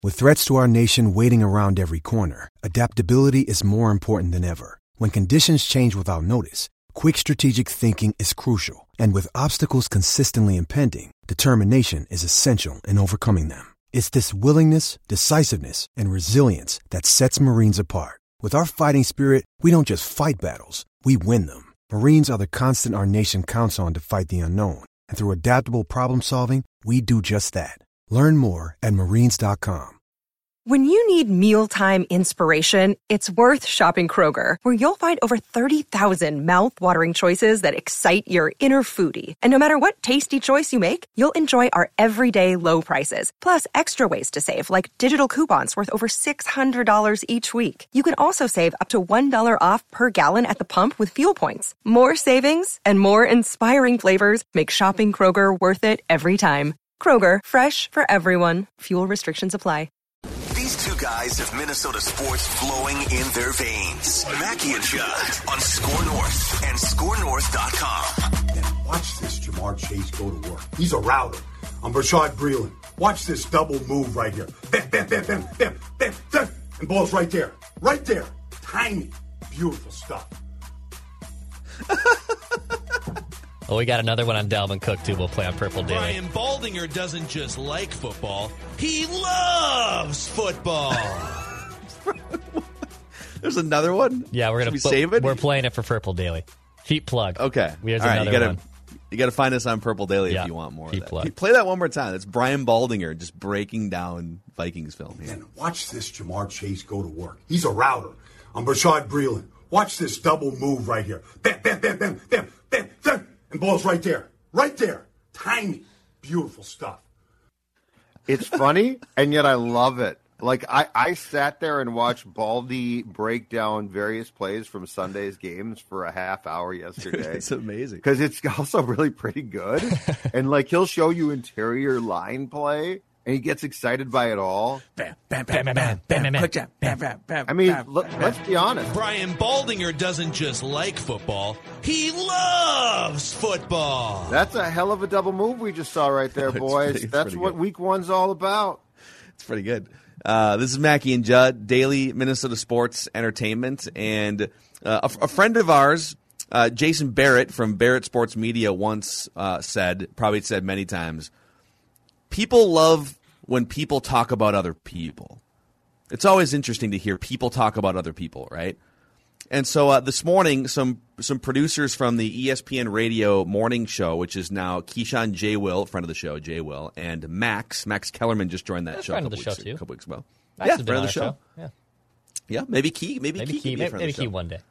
With threats to our nation waiting around every corner, adaptability is more important than ever. When conditions change without notice, quick strategic thinking is crucial. And with obstacles consistently impending, determination is essential in overcoming them. It's this willingness, decisiveness, and resilience that sets Marines apart. With our fighting spirit, we don't just fight battles, we win them. Marines are the constant our nation counts on to fight the unknown. And through adaptable problem solving, we do just that. Learn more at marines.com. When you need mealtime inspiration, it's worth shopping Kroger, where you'll find over 30,000 mouth-watering choices that excite your inner foodie. And no matter what tasty choice you make, you'll enjoy our everyday low prices, plus extra ways to save, like digital coupons worth over $600 each week. You can also save up to $1 off per gallon at the pump with fuel points. More savings and more inspiring flavors make shopping Kroger worth it every time. Kroger, fresh for everyone. Fuel restrictions apply. These two guys have Minnesota sports flowing in their veins. Mackie and Judd on Score North and ScoreNorth.com. And watch this Jamar Chase go to work. He's a router. I'm Rashad Breeland. Watch this double move right here. Bam, bam, bam, bam, bam, bam, bam. And ball's right there. Right there. Tiny. Beautiful stuff. Well, we got another one on Dalvin Cook, too. We'll play on Purple Daily. Brian Baldinger doesn't just like football. He loves football. There's another one? Yeah, we're going to save it. We're playing it for Purple Daily. Cheap plug. Okay. Here's all right, another one. You got to find us on Purple Daily if you want more cheap of that. plug. Play that one more time. It's Brian Baldinger just breaking down Vikings film here. And watch this Jamar Chase go to work. He's a router. I'm Rashad Breeland. Watch this double move right here. Bam, bam, bam, bam, bam, bam, bam. And ball's right there. Right there. Tiny. Beautiful stuff. It's funny, and yet I love it. Like, I sat there and watched Baldy break down various plays from Sunday's games for a half hour yesterday. It's amazing. Because it's also really pretty good. And, like, he'll show you interior line play, and he gets excited by it all. Bam, bam, bam, bam, bam, bam, bam, bam, bam, bam, bam. I mean, let's be honest. Brian Baldinger doesn't just like football. He loves football. That's a hell of a double move we just saw right there, boys. That's what Week 1's all about. It's pretty good. This is Mackie and Judd, daily Minnesota sports entertainment. And a friend of ours, Jason Barrett from Barrett Sports Media, once said, probably said many times, people love when people talk about other people. It's always interesting to hear people talk about other people, right? And so this morning, some producers from the ESPN Radio morning show, which is now Keyshawn J. Will, friend of the show, J. Will, and Max Kellerman just joined that show. Friend of the show, too. A couple weeks ago. Max Friend of the show. Yeah, maybe Key. Maybe Key one day.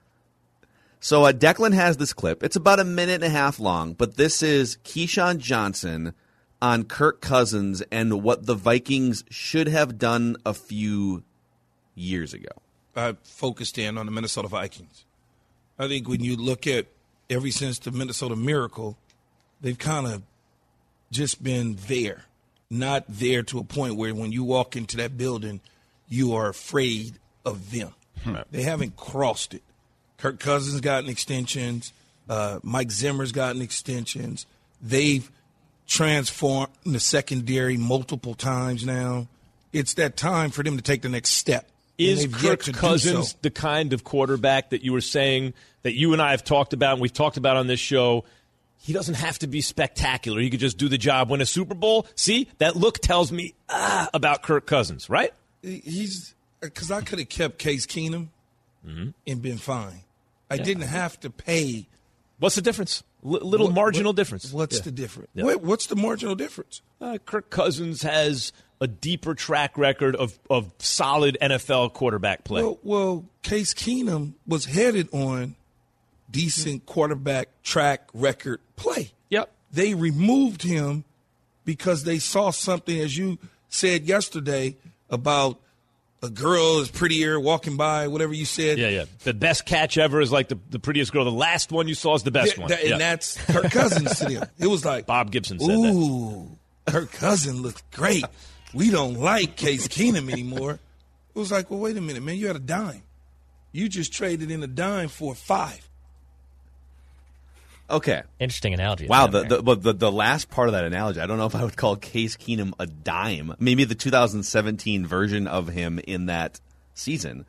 So Declan has this clip. It's about a minute and a half long, but this is Keyshawn Johnson on Kirk Cousins and what the Vikings should have done a few years ago. I focused in on the Minnesota Vikings. I think when you look at ever since the Minnesota Miracle, they've kind of just been there, not there to a point where when you walk into that building, you are afraid of them. They haven't crossed it. Kirk Cousins gotten extensions. Mike Zimmer's gotten extensions. They've transformed the secondary multiple times now. It's that time for them to take the next step. Is Kirk Cousins the kind of quarterback that you were saying that you and I have talked about and we've talked about on this show? He doesn't have to be spectacular. He could just do the job, win a Super Bowl. See, that look tells me about Kirk Cousins, right? He's because I could have kept Case Keenum and been fine. I didn't have to pay. What's the difference? Marginal difference. What's the difference? Yeah. What's the marginal difference? Kirk Cousins has a deeper track record of solid NFL quarterback play. Well, Case Keenum was headed on decent quarterback track record play. Yep. They removed him because they saw something, as you said yesterday, about a girl is prettier walking by, whatever you said. Yeah. The best catch ever is like the prettiest girl. The last one you saw is the best one. And that's Kirk Cousins to them. It was like Bob Gibson said that. Ooh, Kirk Cousins looks great. We don't like Case Keenum anymore. It was like, well, wait a minute, man. You had a dime. You just traded in a dime for a 5. Okay. Interesting analogy. Wow, the last part of that analogy, I don't know if I would call Case Keenum a dime. Maybe the 2017 version of him in that season.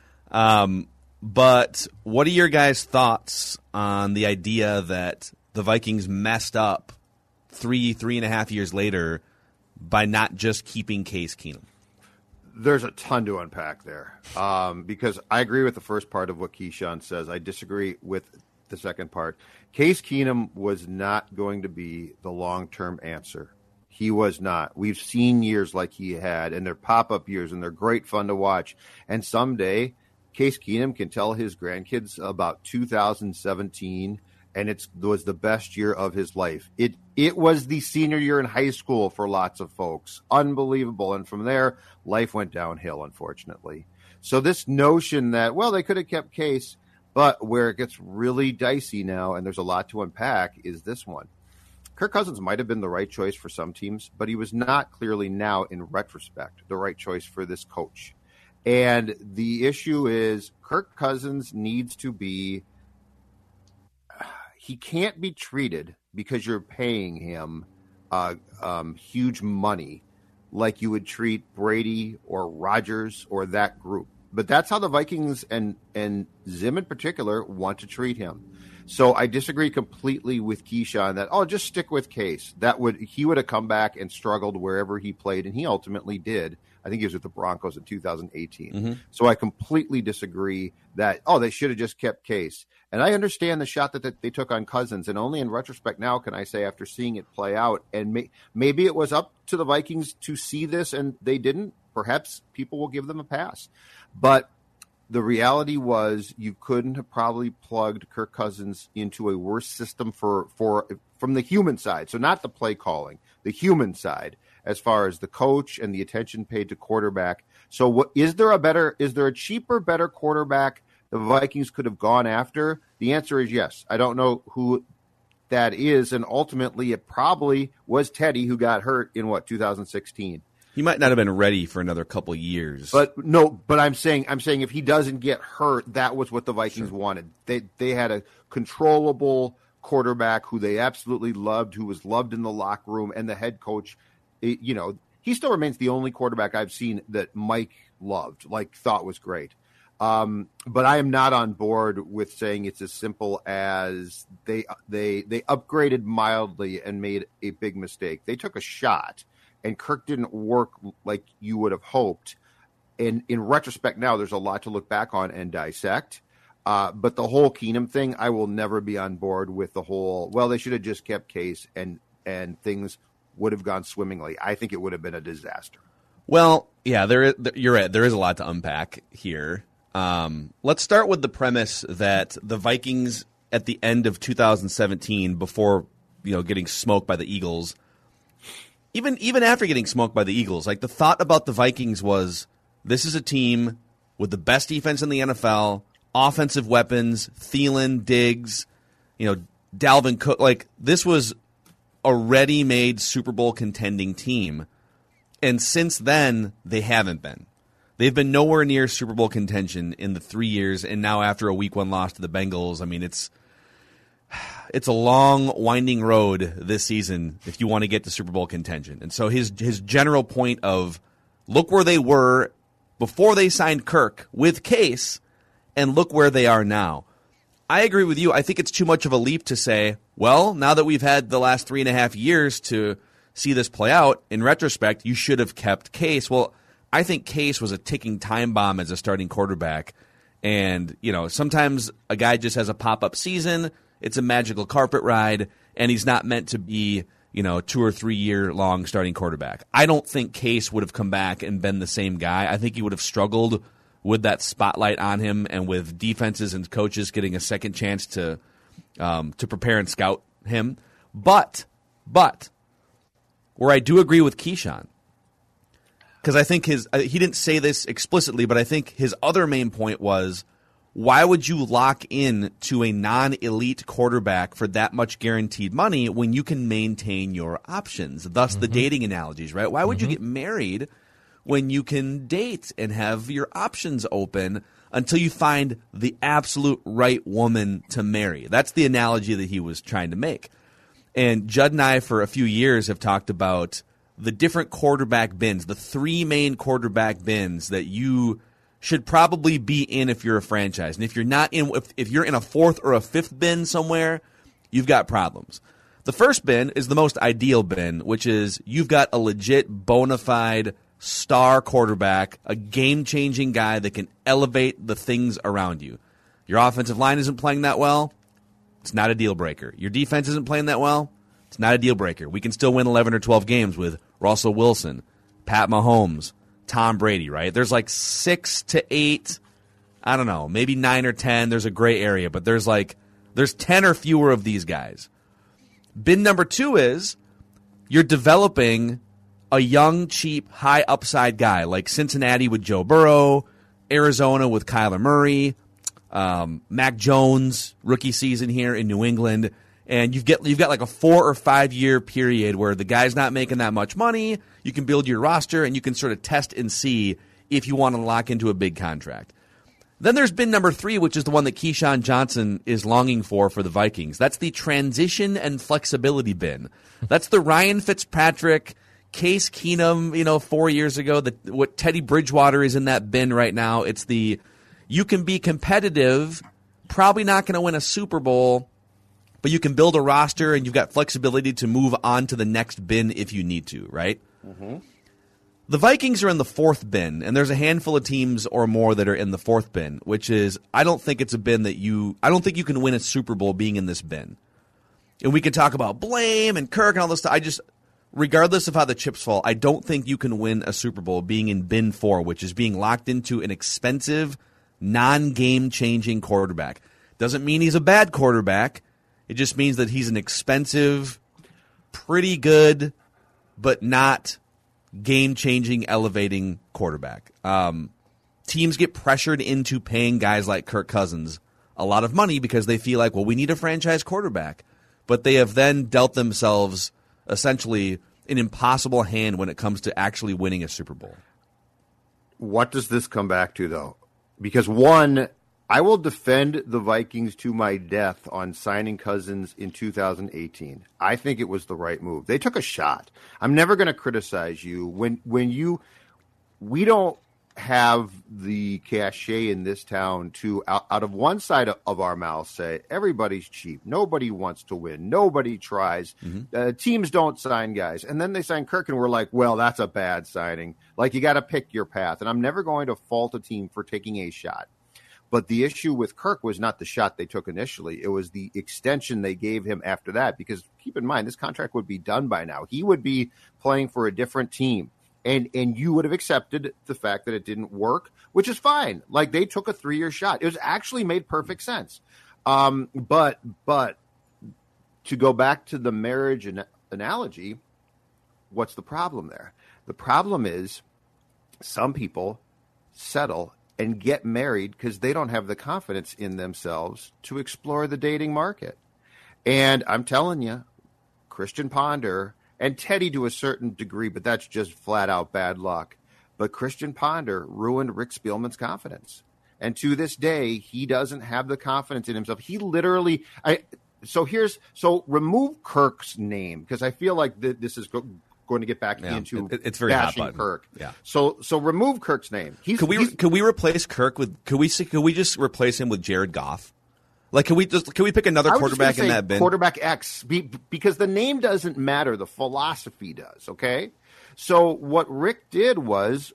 But what are your guys' thoughts on the idea that the Vikings messed up 3.5 years later by not just keeping Case Keenum? There's a ton to unpack there because I agree with the first part of what Keyshawn says. I disagree with the second part. Case Keenum was not going to be the long-term answer. He was not. We've seen years like he had, and they're pop-up years, and they're great fun to watch. And someday, Case Keenum can tell his grandkids about 2017, and it was the best year of his life. It was the senior year in high school for lots of folks. Unbelievable. And from there, life went downhill, unfortunately. So this notion that, well, they could have kept Case, but where it gets really dicey now, and there's a lot to unpack, is this one. Kirk Cousins might have been the right choice for some teams, but he was not clearly now, in retrospect, the right choice for this coach. And the issue is Kirk Cousins needs to be – he can't be treated because you're paying him huge money like you would treat Brady or Rodgers or that group. But that's how the Vikings and Zim in particular want to treat him. So I disagree completely with Keyshawn that, just stick with Case. He would have come back and struggled wherever he played, and he ultimately did. I think he was with the Broncos in 2018. Mm-hmm. So I completely disagree that, they should have just kept Case. And I understand the shot that they took on Cousins, and only in retrospect now can I say, after seeing it play out, and maybe it was up to the Vikings to see this and they didn't. Perhaps people will give them a pass. But the reality was you couldn't have probably plugged Kirk Cousins into a worse system from the human side. So not the play calling, the human side, as far as the coach and the attention paid to quarterback. So is there a cheaper, better quarterback the Vikings could have gone after? The answer is yes. I don't know who that is. And ultimately it probably was Teddy, who got hurt in 2016. He might not have been ready for another couple years. But I'm saying if he doesn't get hurt, that was what the Vikings wanted. They had a controllable quarterback who they absolutely loved, who was loved in the locker room, and the head coach, he still remains the only quarterback I've seen that Mike loved, thought was great. But I am not on board with saying it's as simple as they upgraded mildly and made a big mistake. They took a shot. And Kirk didn't work like you would have hoped. And in retrospect now, there's a lot to look back on and dissect. But the whole Keenum thing, I will never be on board with the whole, they should have just kept Case and things would have gone swimmingly. I think it would have been a disaster. Well, yeah, you're right. There is a lot to unpack here. Let's start with the premise that the Vikings at the end of 2017, before getting smoked by the Eagles, Even after getting smoked by the Eagles, the thought about the Vikings was, this is a team with the best defense in the NFL, offensive weapons, Thielen, Diggs, Dalvin Cook. This was a ready-made Super Bowl contending team. And since then, they haven't been. They've been nowhere near Super Bowl contention in the 3 years, and now after a Week 1 loss to the Bengals, it's a long, winding road this season if you want to get to Super Bowl contention. And so his general point of, look where they were before they signed Kirk with Case, and look where they are now. I agree with you. I think it's too much of a leap to say, well, now that we've had the last 3.5 years to see this play out, in retrospect, you should have kept Case. Well, I think Case was a ticking time bomb as a starting quarterback. And, sometimes a guy just has a pop-up season. It's a magical carpet ride, and he's not meant to be, 2 or 3 year long starting quarterback. I don't think Case would have come back and been the same guy. I think he would have struggled with that spotlight on him and with defenses and coaches getting a second chance to prepare and scout him. But where I do agree with Keyshawn, because I think he didn't say this explicitly, but I think his other main point was, why would you lock in to a non-elite quarterback for that much guaranteed money when you can maintain your options? Thus the dating analogies, right? Why would you get married when you can date and have your options open until you find the absolute right woman to marry. That's the analogy that he was trying to make. And Judd and I, for a few years, have talked about the different quarterback bins, the three main quarterback bins that you should probably be in if you're a franchise. And if you're not in, if you're in a fourth or a fifth bin somewhere, you've got problems. The first bin is the most ideal bin, which is you've got a legit, bona fide star quarterback, a game-changing guy that can elevate the things around you. Your offensive line isn't playing that well. It's not a deal breaker. Your defense isn't playing that well. It's not a deal breaker. We can still win 11 or 12 games with Russell Wilson, Pat Mahomes, Tom Brady, right? There's like 6 to 8, I don't know, maybe 9 or 10. There's a gray area, but there's 10 or fewer of these guys. Bin number 2 is you're developing a young, cheap, high upside guy like Cincinnati with Joe Burrow, Arizona with Kyler Murray, Mac Jones, rookie season here in New England, and you've got like a 4 or 5 year period where the guy's not making that much money. You can build your roster and you can sort of test and see if you want to lock into a big contract. Then there's bin number 3, which is the one that Keyshawn Johnson is longing for the Vikings. That's the transition and flexibility bin. That's the Ryan Fitzpatrick, Case Keenum, 4 years ago. What Teddy Bridgewater is in that bin right now. It's the you can be competitive, probably not going to win a Super Bowl, but you can build a roster and you've got flexibility to move on to the next bin if you need to, right? Mm-hmm. The Vikings are in the 4th bin, and there's a handful of teams or more that are in the 4th bin, which is I don't think it's a bin that I don't think you can win a Super Bowl being in this bin. And we can talk about blame and Kirk and all this stuff. Regardless of how the chips fall, I don't think you can win a Super Bowl being in bin 4, which is being locked into an expensive, non-game-changing quarterback. Doesn't mean he's a bad quarterback. It just means that he's an expensive, pretty good, but not game-changing, elevating quarterback. Teams get pressured into paying guys like Kirk Cousins a lot of money because they feel like, well, we need a franchise quarterback. But they have then dealt themselves essentially an impossible hand when it comes to actually winning a Super Bowl. What does this come back to, though? Because, one, I will defend the Vikings to my death on signing Cousins in 2018. I think it was the right move. They took a shot. I'm never going to criticize you. We don't have the cachet in this town to, out of one side of our mouth, say, everybody's cheap. Nobody wants to win. Nobody tries. Mm-hmm. Teams don't sign guys. And then they sign Kirk, and we're like, well, that's a bad signing. Like, you got to pick your path. And I'm never going to fault a team for taking a shot. But the issue with Kirk was not the shot they took initially. It was the extension they gave him after that. Because keep in mind, this contract would be done by now. He would be playing for a different team. And you would have accepted the fact that it didn't work, which is fine. Like, they took a 3-year shot. It was actually made perfect sense. But to go back to the marriage analogy, what's the problem there? The problem is some people settle and get married because they don't have the confidence in themselves to explore the dating market. And I'm telling you, Christian Ponder and Teddy to a certain degree, but that's just flat out bad luck. But Christian Ponder ruined Rick Spielman's confidence. And to this day, he doesn't have the confidence in himself. He literally, so remove Kirk's name, because I feel like this is going to get back into it's very bashing hot button. Kirk. Yeah. So remove Kirk's name. Could we replace Kirk with? Could we just replace him with Jared Goff? Like, can we pick another quarterback in that bin? Quarterback X, because the name doesn't matter. The philosophy does, okay? So what Rick did was,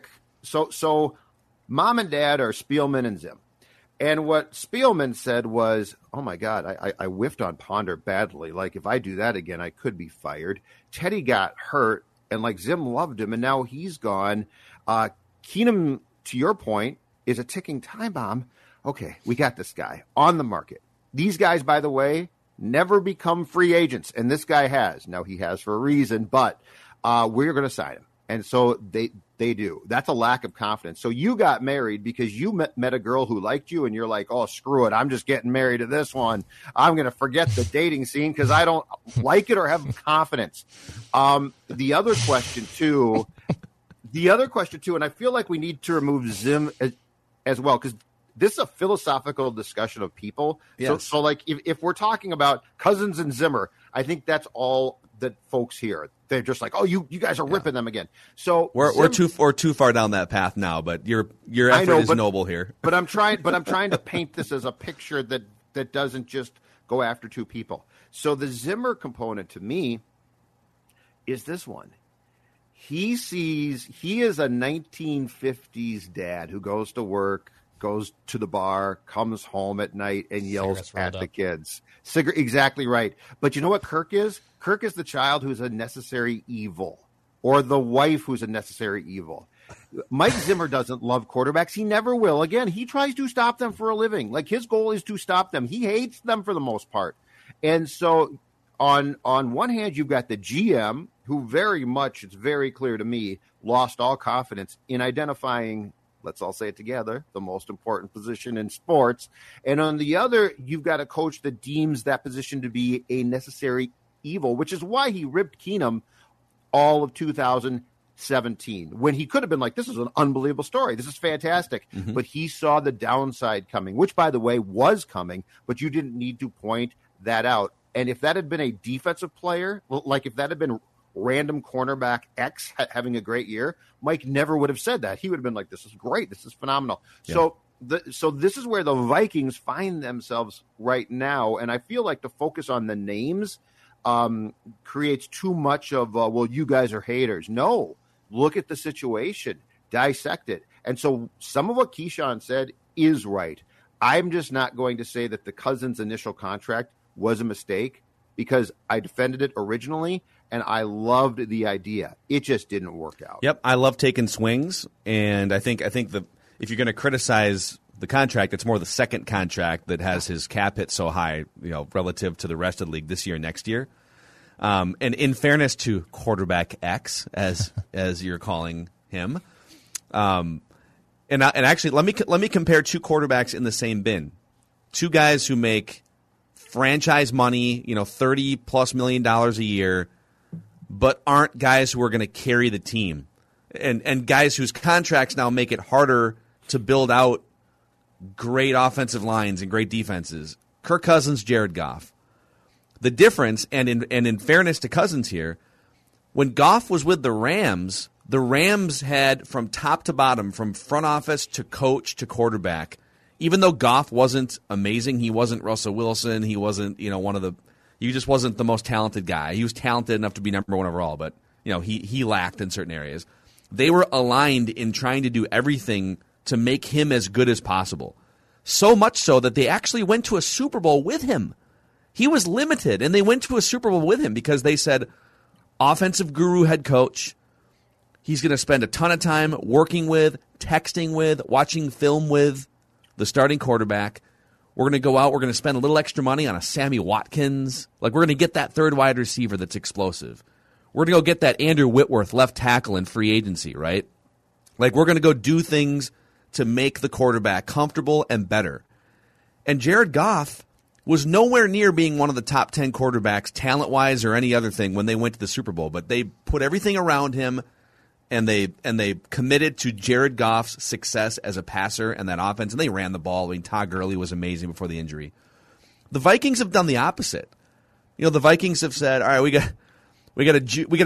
so mom and dad are Spielman and Zim. And what Spielman said was, oh, my God, I whiffed on Ponder badly. Like, if I do that again, I could be fired. Teddy got hurt, and, like, Zim loved him, and now he's gone. Keenum, to your point, is a ticking time bomb. Okay, we got this guy on the market. These guys, by the way, never become free agents, and this guy has. Now, he has for a reason, but we're going to sign him. And so they do. That's a lack of confidence. So you got married because you met a girl who liked you, and you're like, oh, screw it. I'm just getting married to this one. I'm going to forget the dating scene because I don't like it or have confidence. The other question, too, The other question, too, and I feel like we need to remove Zim as well, because this is a philosophical discussion of people. Yes. So like, if we're talking about Cousins and Zimmer, I think that's all that folks hear. They're just like, oh, you guys are ripping them again. So we're too far down that path now. But your effort is noble here. But I'm trying to paint this as a picture that doesn't just go after two people. So the Zimmer component to me is this one. He is a 1950s dad who goes to work, goes to the bar, comes home at night, and yells at the kids. Exactly right. But you know what Kirk is? Kirk is the child who's a necessary evil, or the wife who's a necessary evil. Mike Zimmer doesn't love quarterbacks. He never will. Again, he tries to stop them for a living. Like, his goal is to stop them. He hates them for the most part. And so on one hand, you've got the GM, who very much, it's very clear to me, lost all confidence in identifying, let's all say it together, the most important position in sports. And on the other, you've got a coach that deems that position to be a necessary evil, which is why he ripped Keenum all of 2017, when he could have been like, this is an unbelievable story. This is fantastic. Mm-hmm. But he saw the downside coming, which, by the way, was coming, but you didn't need to point that out. And if that had been a defensive player, like if that had been random cornerback X having a great year, Mike never would have said that. He would have been like, this is great. This is phenomenal. Yeah. So this is where the Vikings find themselves right now. And I feel like the focus on the names creates too much of, well, you guys are haters. No, look at the situation, dissect it. And so some of what Keyshawn said is right. I'm just not going to say that the Cousins initial contract was a mistake, because I defended it originally and I loved the idea. It just didn't work out. Yep, I love taking swings, and I think if you're going to criticize the contract, it's more the second contract that has his cap hit so high, relative to the rest of the league this year and next year. And in fairness to quarterback X, as you're calling him, and actually let me compare two quarterbacks in the same bin, two guys who make franchise money, $30+ million a year, but aren't guys who are going to carry the team, and guys whose contracts now make it harder to build out great offensive lines and great defenses. Kirk Cousins, Jared Goff. The difference, and in fairness to Cousins here, when Goff was with the Rams had, from top to bottom, from front office to coach to quarterback, even though Goff wasn't amazing, he wasn't Russell Wilson, he wasn't, he just wasn't the most talented guy. He was talented enough to be number one overall, but, he lacked in certain areas. They were aligned in trying to do everything to make him as good as possible. So much so that they actually went to a Super Bowl with him. He was limited, and they went to a Super Bowl with him because they said, offensive guru head coach, he's going to spend a ton of time working with, texting with, watching film with the starting quarterback. We're going to go out. We're going to spend a little extra money on a Sammy Watkins. Like, we're going to get that third wide receiver that's explosive. We're going to go get that Andrew Whitworth left tackle in free agency, right? Like, we're going to go do things to make the quarterback comfortable and better. And Jared Goff was nowhere near being one of the top 10 quarterbacks, talent-wise or any other thing, when they went to the Super Bowl. But they put everything around him, and they committed to Jared Goff's success as a passer and that offense, and they ran the ball. I mean, Todd Gurley was amazing before the injury. The Vikings have done the opposite. The Vikings have said, all right, we got a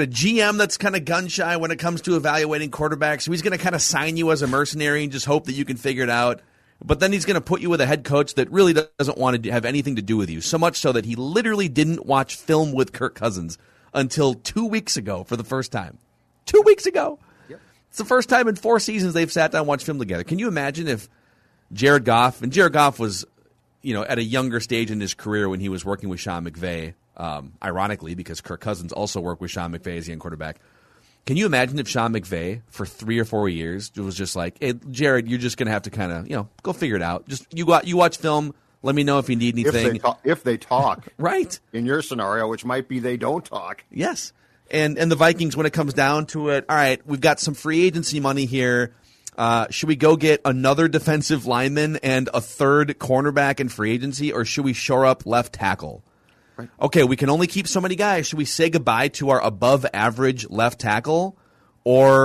GM that's kind of gun-shy when it comes to evaluating quarterbacks. So he's going to kind of sign you as a mercenary and just hope that you can figure it out. But then he's going to put you with a head coach that really doesn't want to have anything to do with you, so much so that he literally didn't watch film with Kirk Cousins until 2 weeks ago for the first time. 2 weeks ago. Yep. It's the first time in 4 seasons they've sat down and watched film together. Can you imagine if Jared Goff was, at a younger stage in his career when he was working with Sean McVay, ironically, because Kirk Cousins also worked with Sean McVay as young quarterback. Can you imagine if Sean McVay for 3 or 4 years was just like, hey, Jared, you're just going to have to kind of, go figure it out. Just you watch film. Let me know if you need anything. If they talk. Right. In your scenario, which might be they don't talk. Yes. And the Vikings, when it comes down to it, all right, we've got some free agency money here. Should we go get another defensive lineman and a third cornerback in free agency, or should we shore up left tackle? Right. Okay, we can only keep so many guys. Should we say goodbye to our above-average left tackle, or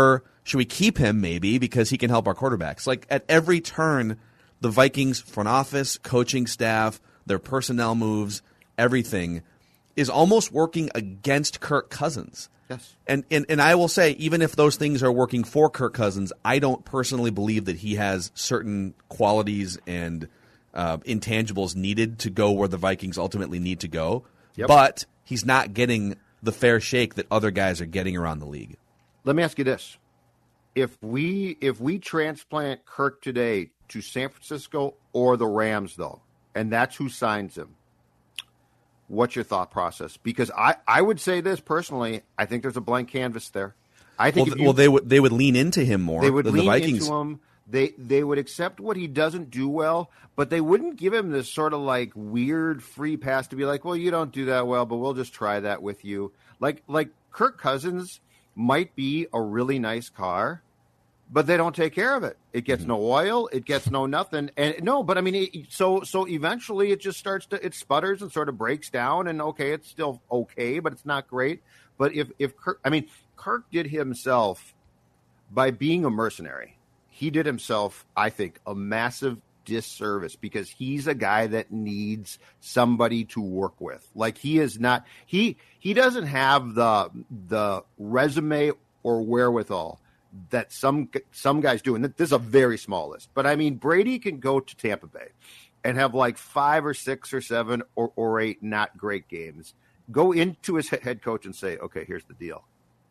Should we keep him maybe because he can help our quarterbacks? Like at every turn, the Vikings front office, coaching staff, their personnel moves, everything is almost working against Kirk Cousins. Yes. And I will say, even if those things are working for Kirk Cousins, I don't personally believe that he has certain qualities and intangibles needed to go where the Vikings ultimately need to go. Yep. But he's not getting the fair shake that other guys are getting around the league. Let me ask you this. If we transplant Kirk today to San Francisco or the Rams, though, and that's who signs him, what's your thought process? Because I would say this personally. I think there's a blank canvas there. I think they would lean into him more. They would than lean the Vikings. into him. They would accept what he doesn't do well, but they wouldn't give him this sort of like weird free pass to be like, well, you don't do that well, but we'll just try that with you. Like Kirk Cousins might be a really nice car, but they don't take care of it. It gets no oil. It gets no nothing. And no, but I mean, so eventually it just it sputters and sort of breaks down. And okay, it's still okay, but it's not great. But if Kirk did himself by being a mercenary. He did himself, I think, a massive disservice because he's a guy that needs somebody to work with. Like he is not, he doesn't have the resume or wherewithal that some guys do. And this is a very small list. But I mean, Brady can go to Tampa Bay and have like 5 or 6 or 7 or 8 not great games. Go into his head coach and say, okay, here's the deal.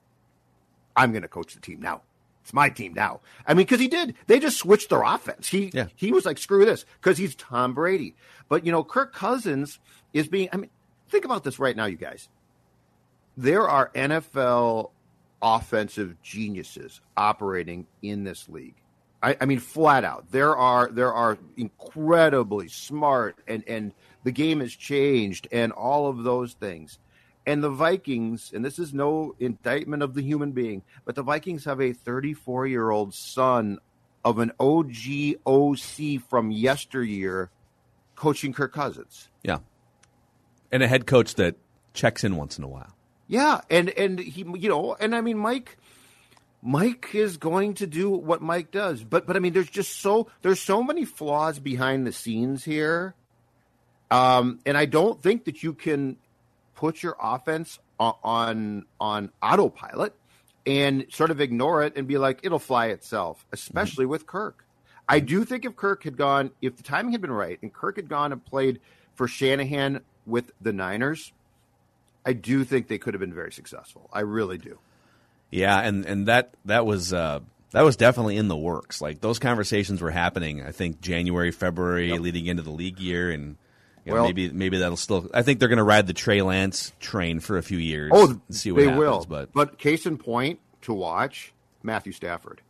I'm going to coach the team now. It's my team now. I mean, because he did. They just switched their offense. He was like, screw this, because he's Tom Brady. But, Kirk Cousins is being – I mean, think about this right now, you guys. There are NFL offensive geniuses operating in this league. I mean, flat out. There are incredibly smart, and the game has changed and all of those things. And the Vikings, and this is no indictment of the human being, but the Vikings have a 34-year-old son of an OG OC from yesteryear coaching Kirk Cousins. Yeah. And a head coach that checks in once in a while. Yeah, and he, and I mean, Mike is going to do what Mike does. But I mean, there's so many flaws behind the scenes here. And I don't think that you can put your offense on autopilot and sort of ignore it and be like, it'll fly itself, especially with Kirk. I do think if the timing had been right and Kirk had gone and played for Shanahan with the Niners, I do think they could have been very successful. I really do. Yeah, and that was definitely in the works. Like those conversations were happening, I think January, February, leading into the league year, and maybe that'll still. I think they're going to ride the Trey Lance train for a few years. Oh, and see what they happens. will. But case in point to watch, Matthew Stafford.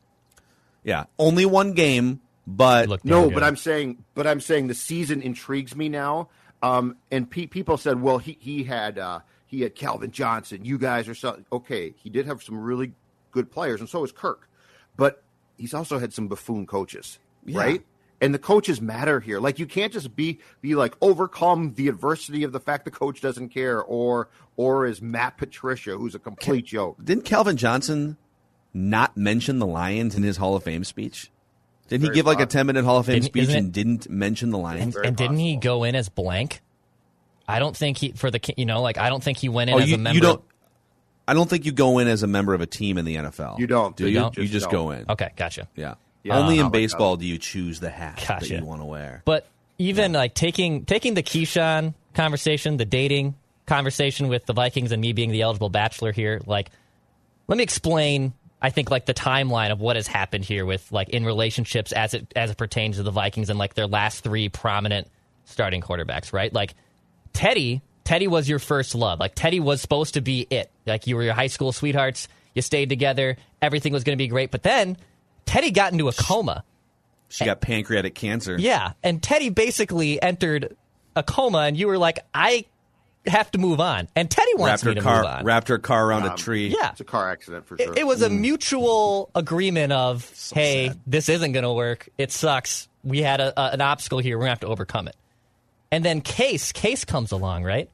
Yeah, only one game, but but I'm saying the season intrigues me now. And people said, well, he had Calvin Johnson. You guys are so okay. He did have some really good players, and so is Kirk. But he's also had some buffoon coaches, right? And the coaches matter here. Like you can't just be like overcome the adversity of the fact the coach doesn't care, or is Matt Patricia, who's a complete joke. Didn't Calvin Johnson not mention the Lions in his Hall of Fame speech? Didn't he give like a 10-minute Hall of Fame speech and didn't mention the Lions? And didn't he go in as blank? I don't think I don't think he went in as a member. I don't think you go in as a member of a team in the NFL. You don't. Do you? You just go in. Okay, gotcha. Yeah. Only in baseball do you choose the hat that you want to wear. But even like taking the Keyshawn conversation, the dating conversation with the Vikings and me being the eligible bachelor here, like, let me explain, I think, like the timeline of what has happened here with like in relationships as it pertains to the Vikings and like their last 3 prominent starting quarterbacks, right? Like Teddy was your first love. Like Teddy was supposed to be it. Like you were your high school sweethearts. You stayed together. Everything was going to be great. But then Teddy got into a coma. She got pancreatic cancer. Yeah, and Teddy basically entered a coma, and you were like, I have to move on. And Teddy wants me to move on. Wrapped her car around a tree. Yeah. It's a car accident for sure. It was a mutual agreement of, hey, this isn't going to work. It sucks. We had an obstacle here. We're going to have to overcome it. And then Case comes along, right?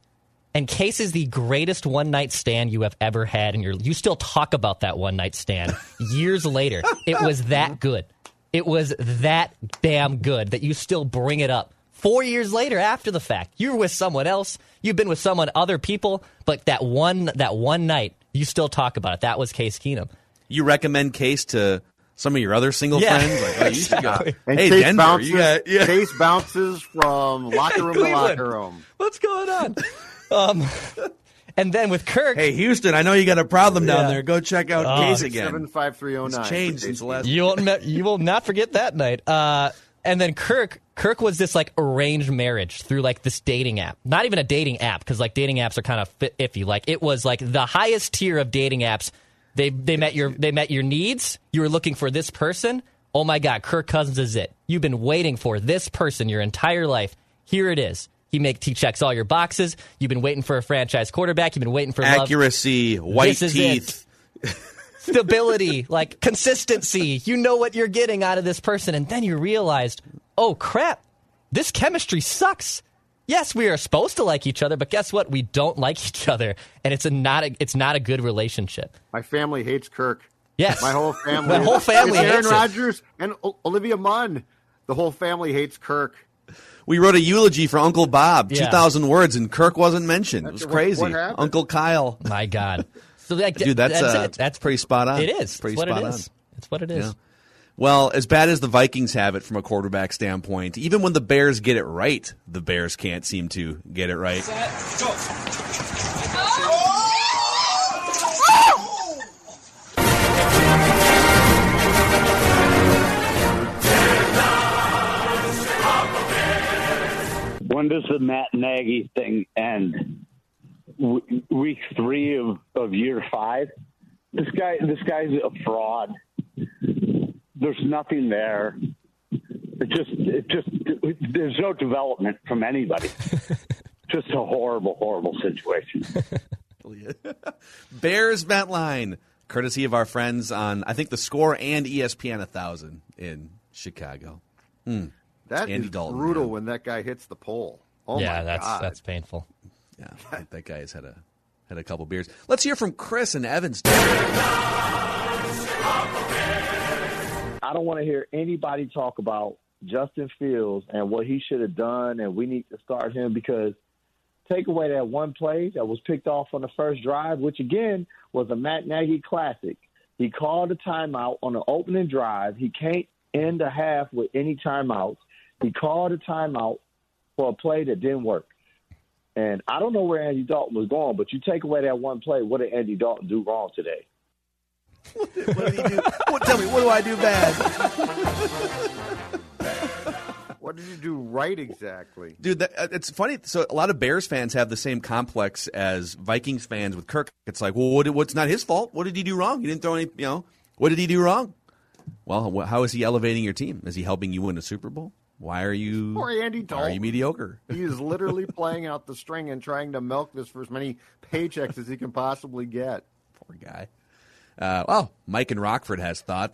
And Case is the greatest one-night stand you have ever had, and you still talk about that one-night stand years later. It was that good. It was that damn good that you still bring it up 4 years later after the fact. You were with someone else. You've been with other people, but that one night, you still talk about it. That was Case Keenum. You recommend Case to some of your other single friends? Like, oh, you should go. And hey, Case Denver, bounces, Case bounces from locker room to locker room. What's going on? And then with Kirk, hey Houston, I know you got a problem down there. Go check out Case again. 75309. It's changed since the last. You will not forget that night. And then Kirk was this like arranged marriage through like this dating app. Not even a dating app, because like dating apps are kind of iffy. Like it was like the highest tier of dating apps. They met your needs. You were looking for this person. Oh my God, Kirk Cousins is it. You've been waiting for this person your entire life. Here it is. He checks all your boxes. You've been waiting for a franchise quarterback. You've been waiting for accuracy, white teeth, stability, like consistency. You know what you're getting out of this person, and then you realized, oh crap, this chemistry sucks. Yes, we are supposed to like each other, but guess what? We don't like each other, and it's not a good relationship. My family hates Kirk. Yes, my whole family. My whole family hates Aaron Rodgers and Olivia Munn. The whole family hates Kirk. We wrote a eulogy for Uncle Bob, 2,000 words, and Kirk wasn't mentioned. It was crazy. What happened? Uncle Kyle. My God. So like, dude, that's pretty spot on. It is. Pretty spot on. It's what it is. Yeah. Well, as bad as the Vikings have it from a quarterback standpoint, even when the Bears get it right, the Bears can't seem to get it right. Set, go. When does the Matt Nagy thing end? Week 3 of year 5? This guy's a fraud. There's nothing there. There's no development from anybody. Just a horrible, horrible situation. Bears Vent Line, courtesy of our friends on, I think, The Score and ESPN 1000 in Chicago. That Andy is Dalton, brutal man. when that guy hits the pole. Oh yeah, my God. That's painful. Yeah, I think that guy has had a couple beers. Let's hear from Chris in Evanston. I don't want to hear anybody talk about Justin Fields and what he should have done, and we need to start him, because take away that one play that was picked off on the first drive, which again was a Matt Nagy classic. He called a timeout on the opening drive. He can't end the half with any timeouts. He called a timeout for a play that didn't work. And I don't know where Andy Dalton was going, but you take away that one play, what did Andy Dalton do wrong today? What did he do? Tell me, what do I do bad? What did you do right exactly? Dude, it's funny. So a lot of Bears fans have the same complex as Vikings fans with Kirk. It's like, well, what's not his fault? What did he do wrong? He didn't throw any, what did he do wrong? Well, how is he elevating your team? Is he helping you win a Super Bowl? Why are you mediocre? He is literally playing out the string and trying to milk this for as many paychecks as he can possibly get. Poor guy. Mike in Rockford has thoughts.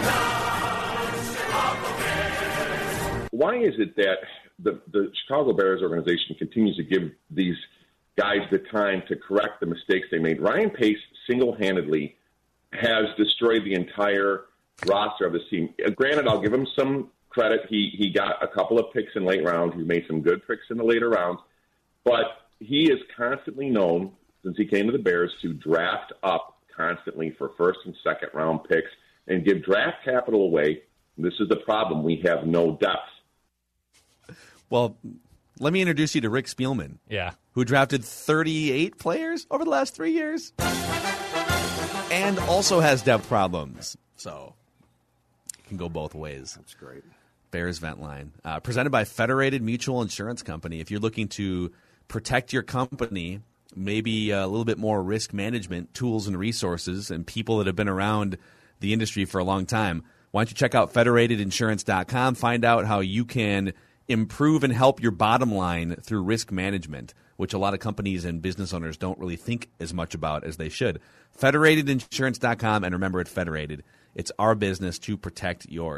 Why is it that the Chicago Bears organization continues to give these guys the time to correct the mistakes they made? Ryan Pace single-handedly has destroyed the entire roster of this team. Granted, I'll give him some credit. He got a couple of picks in late rounds. He made some good picks in the later rounds. But he is constantly known, since he came to the Bears, to draft up constantly for first and second round picks and give draft capital away. This is the problem. We have no depth. Well, let me introduce you to Rick Spielman. Yeah. Who drafted 38 players over the last 3 years and also has depth problems. So it can go both ways. That's great. Bears Vent Line. Presented by Federated Mutual Insurance Company. If you're looking to protect your company, maybe a little bit more risk management tools and resources and people that have been around the industry for a long time, why don't you check out federatedinsurance.com, find out how you can improve and help your bottom line through risk management, which a lot of companies and business owners don't really think as much about as they should. Federatedinsurance.com, and remember, at Federated, it's our business to protect yours.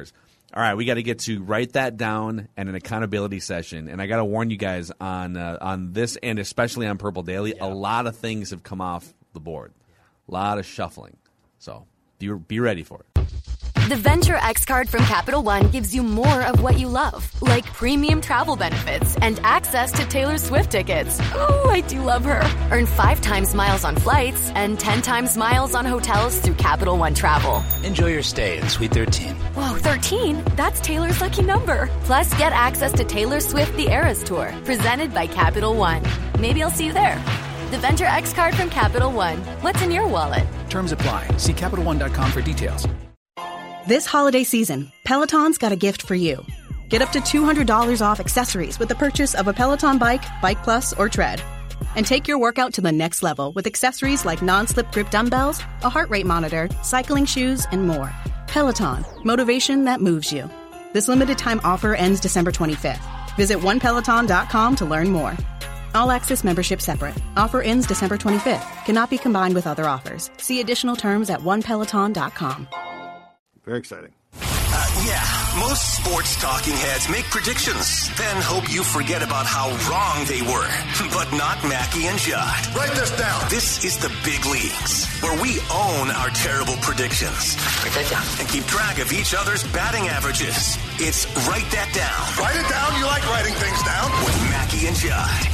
All right, we got to get to write that down and an accountability session. And I got to warn you guys on this, and especially on Purple Daily, a lot of things have come off the board. A lot of shuffling. So be ready for it. The Venture X card from Capital One gives you more of what you love, like premium travel benefits and access to Taylor Swift tickets. Oh, I do love her. Earn 5 times miles on flights and 10 times miles on hotels through Capital One Travel. Enjoy your stay in Suite 13. Whoa, 13? That's Taylor's lucky number. Plus, get access to Taylor Swift The Eras Tour, presented by Capital One. Maybe I'll see you there. The Venture X card from Capital One. What's in your wallet? Terms apply. See CapitalOne.com for details. This holiday season, Peloton's got a gift for you. Get up to $200 off accessories with the purchase of a Peloton bike, Bike Plus, or Tread. And take your workout to the next level with accessories like non-slip grip dumbbells, a heart rate monitor, cycling shoes, and more. Peloton, motivation that moves you. This limited time offer ends December 25th. Visit onepeloton.com to learn more. All access membership separate. Offer ends December 25th. Cannot be combined with other offers. See additional terms at onepeloton.com. Very exciting. Most sports talking heads make predictions, then hope you forget about how wrong they were. But not Mackie and Judd. Write this down. This is the big leagues, where we own our terrible predictions. Write that down. And keep track of each other's batting averages. It's Write That Down. Write it down. You like writing things down. With Mackie and Judd.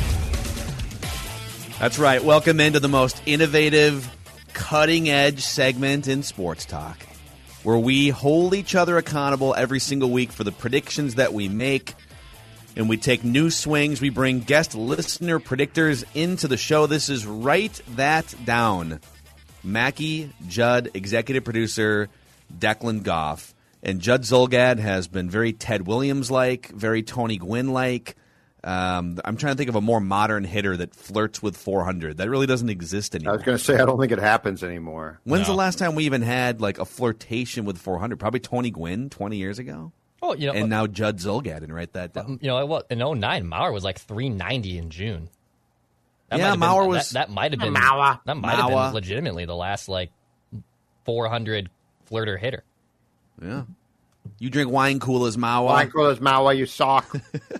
That's right. Welcome into the most innovative, cutting-edge segment in sports talk, where we hold each other accountable every single week for the predictions that we make, and we take new swings. We bring guest listener predictors into the show. This is Write That Down. Mackie, Judd, executive producer, Declan Goff. And Judd Zulgad has been very Ted Williams-like, very Tony Gwynn-like. I'm trying to think of a more modern hitter that flirts with 400. That really doesn't exist anymore. I was going to say, I don't think it happens anymore. When's the last time we even had like a flirtation with 400? Probably Tony Gwynn 20 years ago. Oh, and now Judd Zulgad, and write that down. In 09, Mauer was like 390 in June. Mauer was that might have been That might have been legitimately the last like 400 flirter hitter. Yeah, you drink wine cool as Mauer. Wine cool as Mauer, you sock.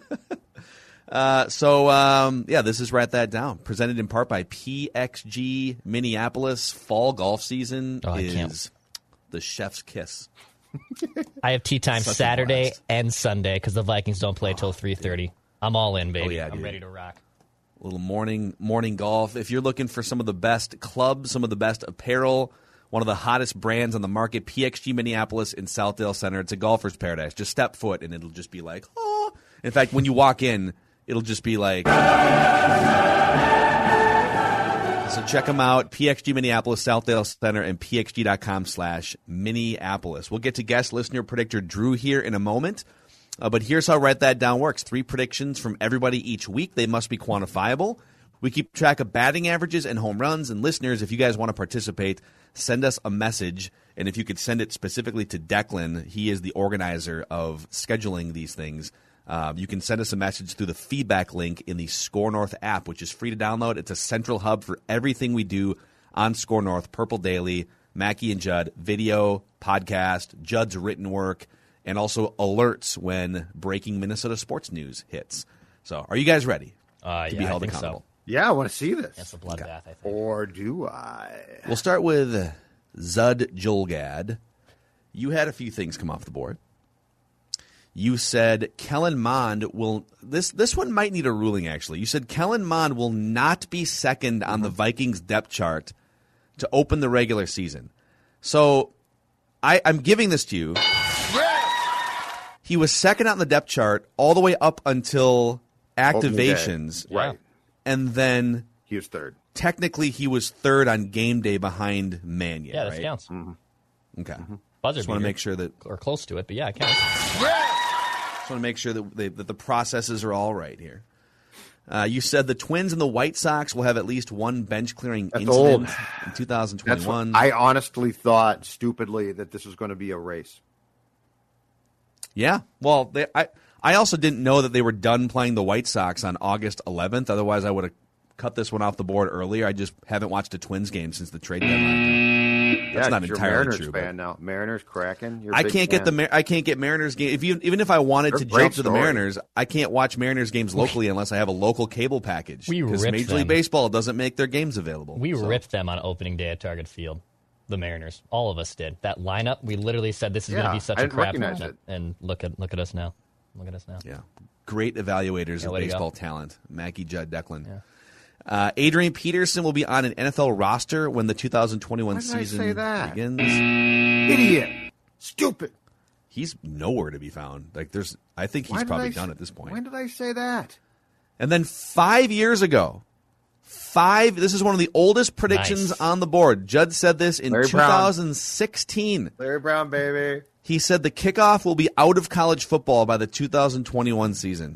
This is Write That Down, presented in part by PXG Minneapolis. Fall golf season is the chef's kiss. I have tee time Saturday and Sunday because the Vikings don't play till 3:30. I'm all in, baby. I'm ready to rock. A little morning golf. If you're looking for some of the best clubs, some of the best apparel, one of the hottest brands on the market, PXG Minneapolis in Southdale Center. It's a golfer's paradise. Just step foot and it'll just be like, oh. In fact, when you walk in, it'll just be like. So check them out, PXG Minneapolis, Southdale Center, and pxg.com/Minneapolis. We'll get to guest listener predictor Drew here in a moment. But here's how Write That Down works. 3 predictions from everybody each week. They must be quantifiable. We keep track of batting averages and home runs. And listeners, if you guys want to participate, send us a message. And if you could send it specifically to Declan, he is the organizer of scheduling these things. You can send us a message through the feedback link in the Score North app, which is free to download. It's a central hub for everything we do on Score North, Purple Daily, Mackie and Judd, video, podcast, Judd's written work, and also alerts when breaking Minnesota sports news hits. So are you guys ready to be held accountable? So. Yeah, I want to see this. That's a bloodbath, I think. Or do I? We'll start with Judd Zulgad. You had a few things come off the board. You said Kellen Mond will – this one might need a ruling, actually. You said Kellen Mond will not be second on the Vikings depth chart to open the regular season. So I'm giving this to you. He was second on the depth chart all the way up until activations. Right. And then – he was third. Technically, he was third on game day behind Mannion, Yeah, that right? counts. Mm-hmm. Okay. Buzzer Just want to make sure that – or close to it, but yeah, it counts. Just want to make sure that the processes are all right here. You said the Twins and the White Sox will have at least one bench-clearing incident in 2021. I honestly thought, stupidly, that this was going to be a race. Yeah. Well, I also didn't know that they were done playing the White Sox on August 11th. Otherwise, I would have cut this one off the board earlier. I just haven't watched a Twins game since the trade deadline. That's not you're entirely Mariners true. Fan now. Mariners cracking. You're a I big can't fan. I can't get Mariners game. Even if I wanted to Great jump to the story. Mariners, I can't watch Mariners games locally unless I have a local cable package. We because ripped Major League them. Baseball doesn't make their games available. We ripped them on opening day at Target Field. The Mariners, all of us did. That lineup, we literally said this is going to be such I a didn't crap recognize lineup. it. And look at us now. Look at us now. Yeah, great evaluators of way to go. baseball talent. Mackie, Judd, Declan. Adrian Peterson will be on an NFL roster when the 2021 Why did I season say that? begins. Idiot. Stupid. He's nowhere to be found. I think he's probably done at this point. When did I say that? And then 5 years ago, this is one of the oldest predictions on the board. Judd said this in Larry Brown. 2016. Larry Brown, baby. He said the kickoff will be out of college football by the 2021 season.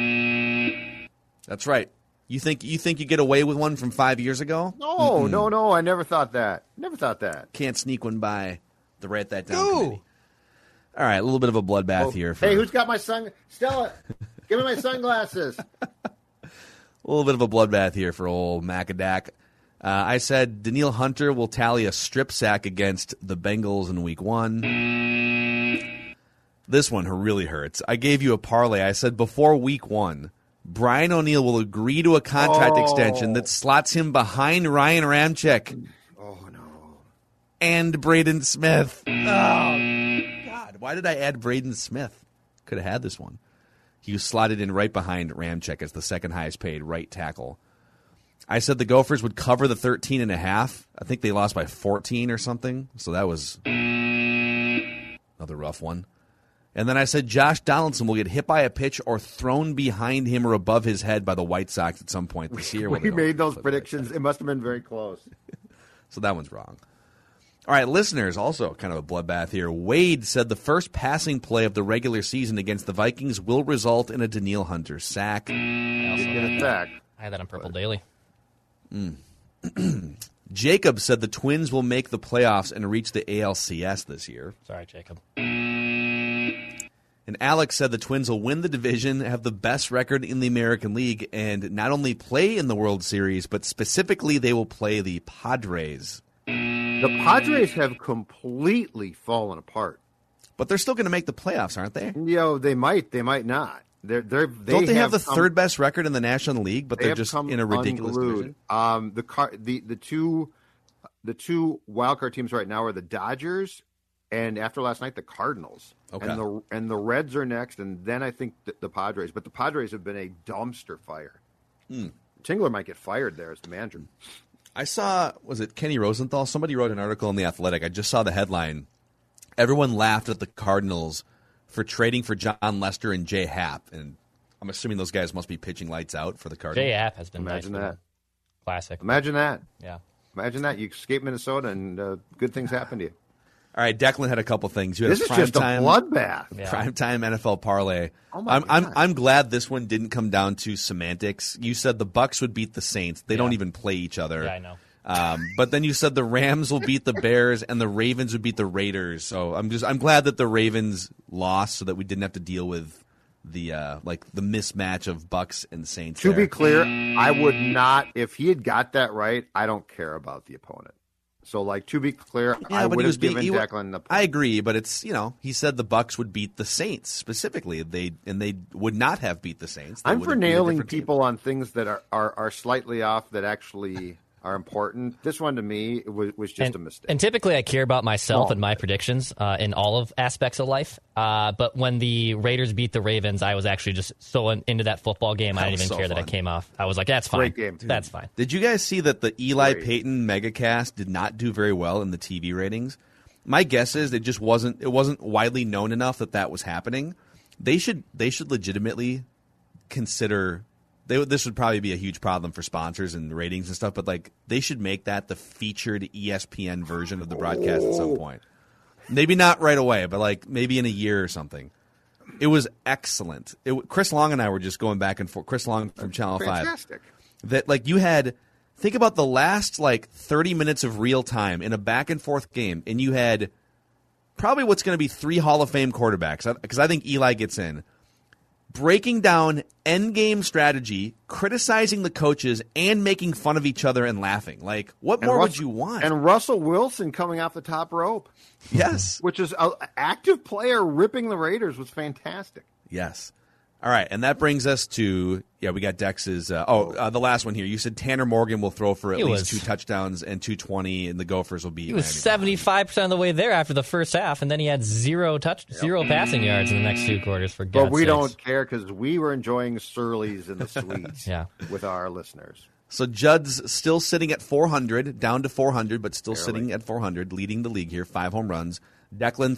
That's right. You think you get away with one from 5 years ago? No. I never thought that. Can't sneak one by the Write That Down committee. All right, a little bit of a bloodbath here. Hey, who's got my Stella, give me my sunglasses. A little bit of a bloodbath here for old Macadac. I said Danielle Hunter will tally a strip sack against the Bengals in Week 1. This one really hurts. I gave you a parlay. I said before Week 1, Brian O'Neill will agree to a contract extension that slots him behind Ryan Ramczyk. Oh, no. And Braden Smith. Oh, God. Why did I add Braden Smith? Could have had this one. He was slotted in right behind Ramczyk as the second highest paid right tackle. I said the Gophers would cover the 13.5. I think they lost by 14 or something. So that was another rough one. And then I said Josh Donaldson will get hit by a pitch or thrown behind him or above his head by the White Sox at some point this year. We made those predictions. It must have been very close. So that one's wrong. All right, listeners, also kind of a bloodbath here. Wade said the first passing play of the regular season against the Vikings will result in a Danielle Hunter sack. I had that on Purple Daily. Jacob said the Twins will make the playoffs and reach the ALCS this year. Sorry, Jacob. And Alex said the Twins will win the division, have the best record in the American League, and not only play in the World Series, but specifically they will play the Padres. The Padres have completely fallen apart. But they're still going to make the playoffs, aren't they? They might not. Don't they have the third best record in the National League, but they're just in a ridiculous division? The two wildcard teams right now are the Dodgers, and after last night, the Cardinals. Okay. And the Reds are next, and then I think the Padres. But the Padres have been a dumpster fire. Tingler might get fired there as the manager. I saw, was it Kenny Rosenthal? Somebody wrote an article in The Athletic. I just saw the headline. Everyone laughed at the Cardinals for trading for John Lester and Jay Happ. And I'm assuming those guys must be pitching lights out for the Cardinals. Jay Happ has been Imagine nice. that. Classic. Imagine that. Yeah. Imagine that. You escape Minnesota and good things happen to you. All right, Declan had a couple things. You had This is just a bloodbath. Primetime NFL parlay. Oh my God. I'm glad this one didn't come down to semantics. You said the Bucks would beat the Saints. They don't even play each other. Yeah, I know. But then you said the Rams will beat the Bears and the Ravens would beat the Raiders. So I'm glad that the Ravens lost so that we didn't have to deal with the mismatch of Bucks and Saints. To be clear, I would not, if he had got that right, I don't care about the opponent. So, to be clear, I would have given Declan the point. I agree, but it's, he said the Bucks would beat the Saints specifically. They would not have beat the Saints. They I'm would for have beat a nailing different team. people on things that are slightly off that actually are important. This one to me was just a mistake. And typically I care about myself and my predictions in all of aspects of life. But when the Raiders beat the Ravens, I was actually just so into that football game, I didn't even care that I came off. I was like, that's fine. Great game. That's fine. Did you guys see that the Eli Payton megacast did not do very well in the TV ratings? My guess is it wasn't widely known enough that was happening. They should legitimately consider. This would probably be a huge problem for sponsors and ratings and stuff, but they should make that the featured ESPN version of the broadcast at some point. Maybe not right away, but maybe in a year or something. It was excellent. Chris Long and I were just going back and forth. Chris Long from Channel 5. Fantastic. That you had, think about the last 30 minutes of real time in a back and forth game, and you had probably what's going to be 3 Hall of Fame quarterbacks, because I think Eli gets in. breaking down endgame strategy, criticizing the coaches, and making fun of each other and laughing. Like, what more would you want? And Russell Wilson coming off the top rope. Yes. Which is an active player ripping the Raiders was fantastic. Yes. All right, and that brings us to, we got Dex's, the last one here. You said Tanner Morgan will throw for at least 2 touchdowns and 220, and the Gophers will beat He was 75% of the way there after the first half, and then he had zero passing yards in the next 2 quarters, for God's But we sakes. don't care because we were enjoying Surly's in the suites with our listeners. So Judd's still sitting at 400, down to 400, but still sitting at 400, leading the league here, 5 home runs. Declan,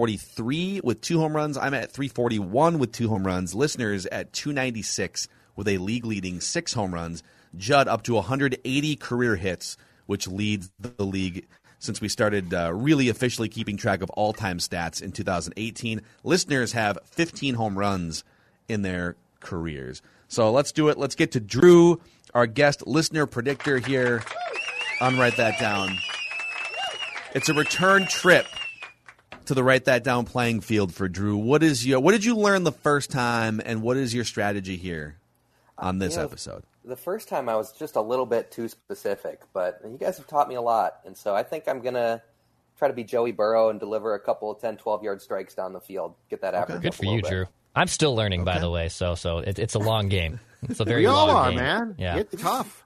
343 with 2 home runs. I'm at 341 with 2 home runs. Listeners at 296 with a league-leading 6 home runs. Judd up to 180 career hits, which leads the league since we started really officially keeping track of all-time stats in 2018. Listeners have 15 home runs in their careers. So let's do it. Let's get to Drew, our guest listener predictor here. Write that down. It's a return trip to the Write That Down playing field for Drew. What did you learn the first time, and what is your strategy here on this episode? The first time I was just a little bit too specific, but you guys have taught me a lot, and so I think I'm going to try to be Joey Burrow and deliver a couple of 10, 12-yard strikes down the field, get that average Good up for a you, little bit. Drew. I'm still learning, by the way, so it's a long game. It's a very We all long are, game. man. Yeah. It's tough.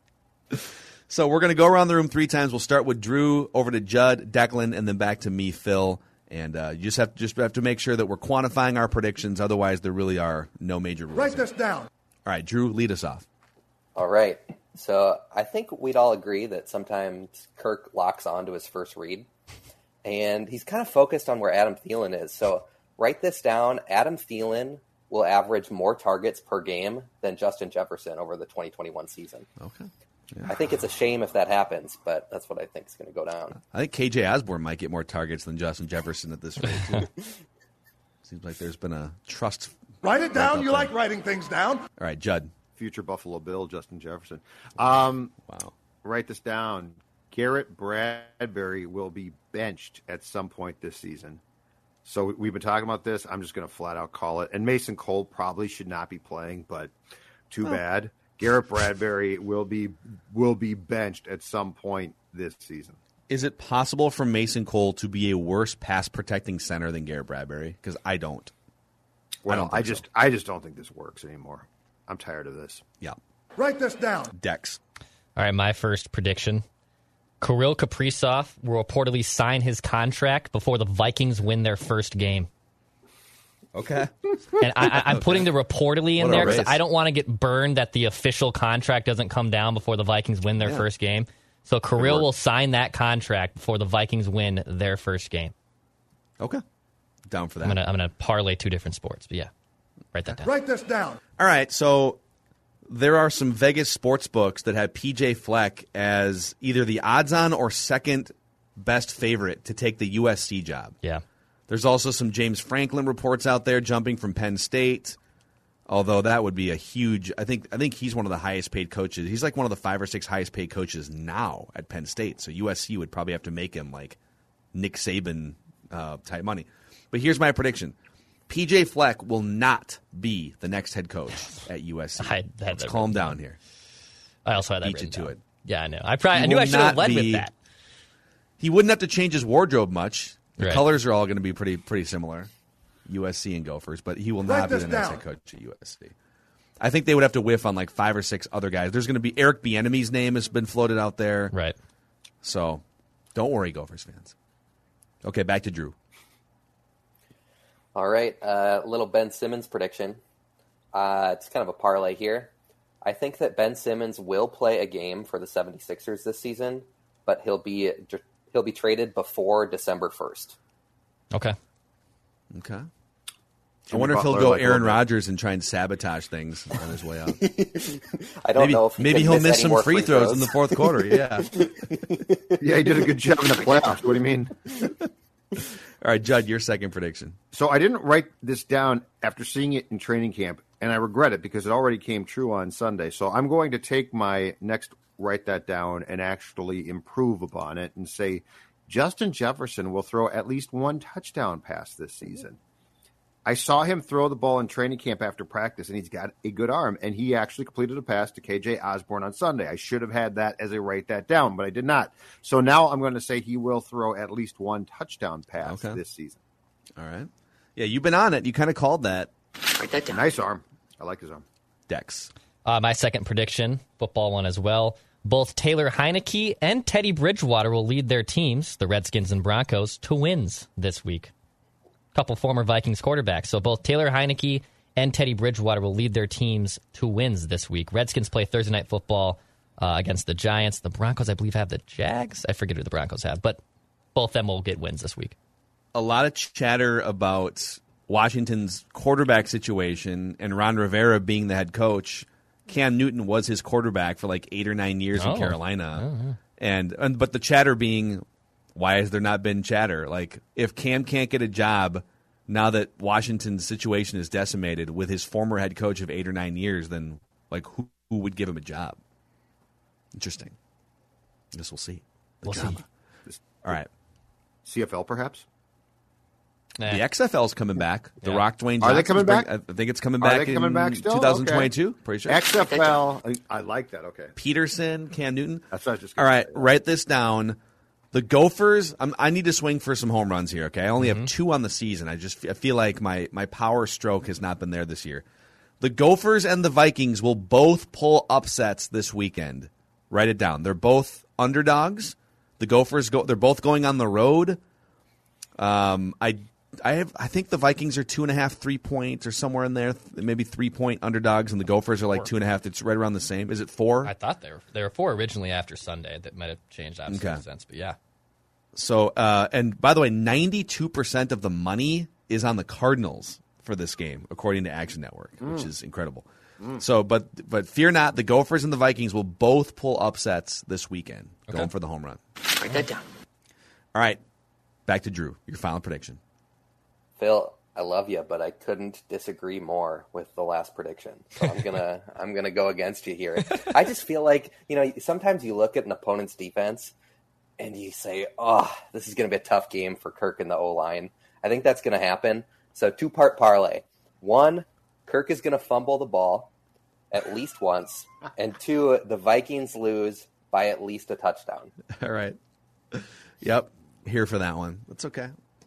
So we're going to go around the room 3 times. We'll start with Drew, over to Judd, Declan, and then back to me, Phil. And you just have to make sure that we're quantifying our predictions. Otherwise, there really are no major rules. Write this down. All right, Drew, lead us off. All right. So I think we'd all agree that sometimes Kirk locks on to his first read, and he's kind of focused on where Adam Thielen is. So write this down. Adam Thielen will average more targets per game than Justin Jefferson over the 2021 season. Okay. Yeah. I think it's a shame if that happens, but that's what I think is going to go down. I think KJ Osborne might get more targets than Justin Jefferson at this rate, too. Seems like there's been a trust. Write it down. You like writing things down. All right, Judd. Future Buffalo Bill, Justin Jefferson. Wow. Write this down. Garrett Bradbury will be benched at some point this season. So we've been talking about this. I'm just going to flat out call it. And Mason Cole probably should not be playing, but too bad. Garrett Bradbury will be benched at some point this season. Is it possible for Mason Cole to be a worse pass protecting center than Garrett Bradbury? Because I don't. Well, I just don't think this works anymore. I'm tired of this. Yeah. Write this down. Dex. All right, my first prediction. Kirill Kaprizov will reportedly sign his contract before the Vikings win their first game. Okay. And I'm putting the reportedly in What a there because race. I don't want to get burned that the official contract doesn't come down before the Vikings win their first game. So Kirill will sign that contract before the Vikings win their first game. Okay. Down for that. I'm gonna parlay 2 different sports, but yeah. Write that down. Write this down. All right, so there are some Vegas sports books that have PJ Fleck as either the odds-on or second best favorite to take the USC job. Yeah. There's also some James Franklin reports out there jumping from Penn State, although that would be a huge – I think he's one of the highest-paid coaches. He's like one of the 5 or 6 highest-paid coaches now at Penn State, so USC would probably have to make him like Nick Saban type money. But here's my prediction. PJ Fleck will not be the next head coach at USC. Let's calm down here. I also had that Beat you written to down. it. Yeah, I know. I knew I should have led with that. He wouldn't have to change his wardrobe much. The Right. colors are all going to be pretty similar, USC and Gophers, but he will not be the next head coach at USC. I think they would have to whiff on like 5 or 6 other guys. There's going to be Eric Bieniemy's name has been floated out there. Right. So don't worry, Gophers fans. Okay, back to Drew. All right, little Ben Simmons prediction. It's kind of a parlay here. I think that Ben Simmons will play a game for the 76ers this season, but he'll be traded before December 1st. Okay. I wonder if he'll go Aaron Rodgers and try and sabotage things on his way out. I don't know if maybe he'll miss some free throws in the fourth quarter. Yeah. Yeah, he did a good job in the playoffs. What do you mean? All right, Judd, your second prediction. So I didn't write this down after seeing it in training camp, and I regret it because it already came true on Sunday. So I'm going to take my next write that down and actually improve upon it and say Justin Jefferson will throw at least 1 touchdown pass this season. I saw him throw the ball in training camp after practice, and he's got a good arm, and he actually completed a pass to KJ Osborne on Sunday. I should have had that as a write that down, but I did not. So now I'm going to say he will throw at least one touchdown pass this season. All right. Yeah, you've been on it. You kind of called that. Write that down. Nice arm. I like his arm. Dex. My second prediction, football one as well. Both Taylor Heineke and Teddy Bridgewater will lead their teams, the Redskins and Broncos, to wins this week. Couple former Vikings quarterbacks. So both Taylor Heineke and Teddy Bridgewater will lead their teams to wins this week. Redskins play Thursday Night Football against the Giants. The Broncos, I believe, have the Jags. I forget who the Broncos have, but both of them will get wins this week. A lot of chatter about Washington's quarterback situation and Ron Rivera being the head coach. Cam Newton was his quarterback for like 8 or 9 years in Carolina. But the chatter being, why has there not been chatter? Like, if Cam can't get a job now that Washington's situation is decimated with his former head coach of 8 or 9 years, then like who would give him a job? Interesting. I guess we'll see. We'll see. All right. CFL perhaps? The XFL's coming back. The Yeah. Rock Dwayne Johnson. Are they coming back? I think it's coming back in 2022. Okay. Pretty sure. XFL. I like that. Okay. Peterson, Cam Newton. That's what I was just All gonna right, write this down. The Gophers, I need to swing for some home runs here, okay? I only have 2 on the season. I feel like my power stroke has not been there this year. The Gophers and the Vikings will both pull upsets this weekend. Write it down. They're both underdogs. The Gophers they're both going on the road. I think the Vikings are 2.5, 3 points or somewhere in there, maybe 3-point underdogs, and the Gophers are like 2.5. It's right around the same. Is it 4? I thought they were 4 originally after Sunday. That might have changed absolute sense, but yeah. So, and by the way, 92% of the money is on the Cardinals for this game, according to Action Network, which is incredible. So, but fear not, the Gophers and the Vikings will both pull upsets this weekend, going for the home run. Write that down. All right, back to Drew. Your final prediction. Phil, I love you, but I couldn't disagree more with the last prediction. So I'm gonna go against you here. I just feel like, sometimes you look at an opponent's defense and you say, "Oh, this is gonna be a tough game for Kirk and the O-line." I think that's gonna happen. So 2-part parlay. 1, Kirk is gonna fumble the ball at least once, and 2, the Vikings lose by at least a touchdown. All right. Yep. Here for that one. That's okay.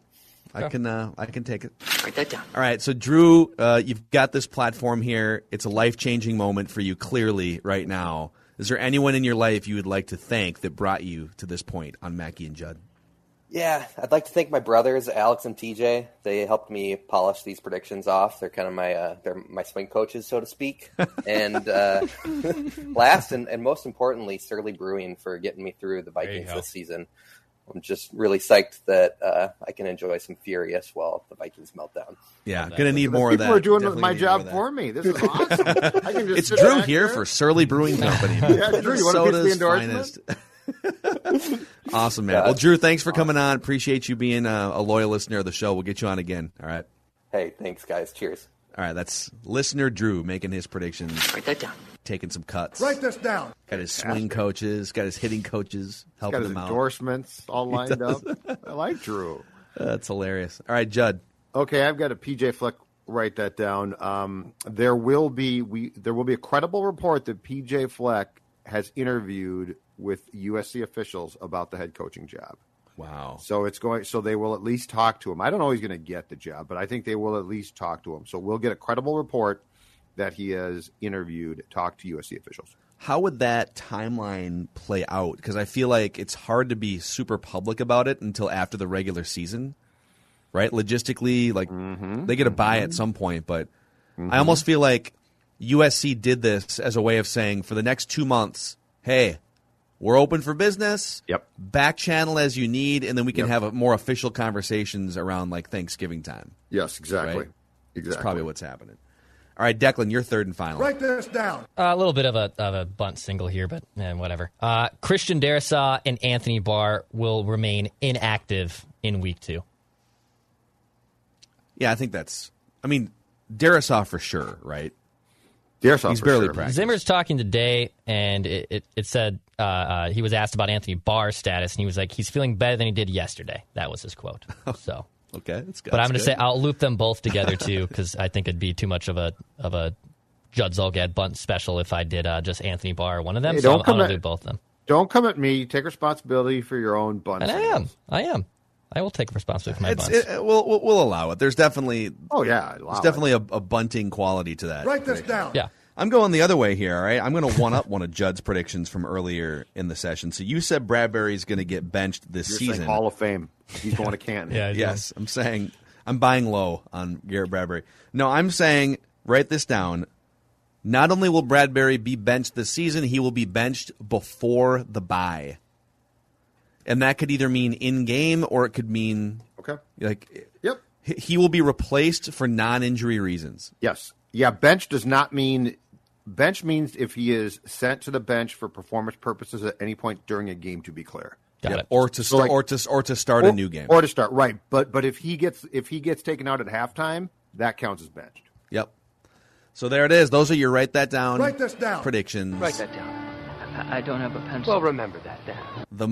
I can take it. Write that down. All right, so Drew, you've got this platform here. It's a life-changing moment for you, clearly, right now. Is there anyone in your life you would like to thank that brought you to this point on Mackey and Judd? Yeah, I'd like to thank my brothers, Alex and TJ. They helped me polish these predictions off. They're kind of they're my swing coaches, so to speak. And last and most importantly, Surly Brewing for getting me through the Vikings this season. I'm just really psyched that I can enjoy some Furious while the Vikings melt down. Yeah, going to need more of that. People are doing Definitely my job for me. This is awesome. I can just it's Drew here for Surly Brewing Company. Yeah, Drew, you want to pitch the endorsement? Awesome, man. Well, Drew, thanks for coming on. Appreciate you being a loyal listener of the show. We'll get you on again. All right. Hey, thanks, guys. Cheers. All right, that's listener Drew making his predictions. Write that down. Taking some cuts. Write this down. Got his swing coaches, got his hitting coaches, helping him out. Got his endorsements all lined up. I like Drew. That's hilarious. All right, Judd. Okay, I've got a PJ Fleck. Write that down. There will be a credible report that PJ Fleck has interviewed with USC officials about the head coaching job. Wow. So they will at least talk to him. I don't know he's going to get the job, but I think they will at least talk to him. So we'll get a credible report that he has talked to USC officials. How would that timeline play out? Because I feel like it's hard to be super public about it until after the regular season, right? Logistically, they get a bye at some point, but I almost feel like USC did this as a way of saying for the next 2 months, hey, we're open for business. Yep. Back channel as you need, and then we can have a more official conversations around like Thanksgiving time. Yes, exactly. Right? Exactly. That's probably what's happening. All right, Declan, your third and final. Write this down. A little bit of a bunt single here, but whatever. Christian Darrisaw and Anthony Barr will remain inactive in week 2. Yeah, I think Darrisaw for sure, right? Darrisaw he's for barely sure. practiced. Zimmer's talking today, and it said he was asked about Anthony Barr's status, and he was like, he's feeling better than he did yesterday. That was his quote. So Okay, that's good. But I'm going to say I'll loop them both together too, because I think it'd be too much of a Judd Zulgad bunt special if I did just Anthony Barr or one of them. Hey, so I'm going to do both of them. Don't come at me. Take responsibility for your own bunt. And I am. I will take responsibility for my bunts. We'll allow it. There's definitely a bunting quality to that. Write this down. Yeah. I'm going the other way here, all right? I'm going to one-up one of Judd's predictions from earlier in the session. So you said Bradbury's going to get benched this You're season. saying Hall of Fame. He's going to Canton. Yes, I'm saying I'm buying low on Garrett Bradbury. No, I'm saying, write this down, not only will Bradbury be benched this season, he will be benched before the bye. And that could either mean in-game or it could mean he will be replaced for non-injury reasons. Yes. Yeah, bench does not mean – bench means if he is sent to the bench for performance purposes at any point during a game, to be clear. Got it. Or to start a new game. Or to start, right. But if he gets taken out at halftime, that counts as benched. Yep. So there it is. Those are your write that down. Write this down. Predictions. Write that down. I don't have a pencil. Well, remember that, Dan. The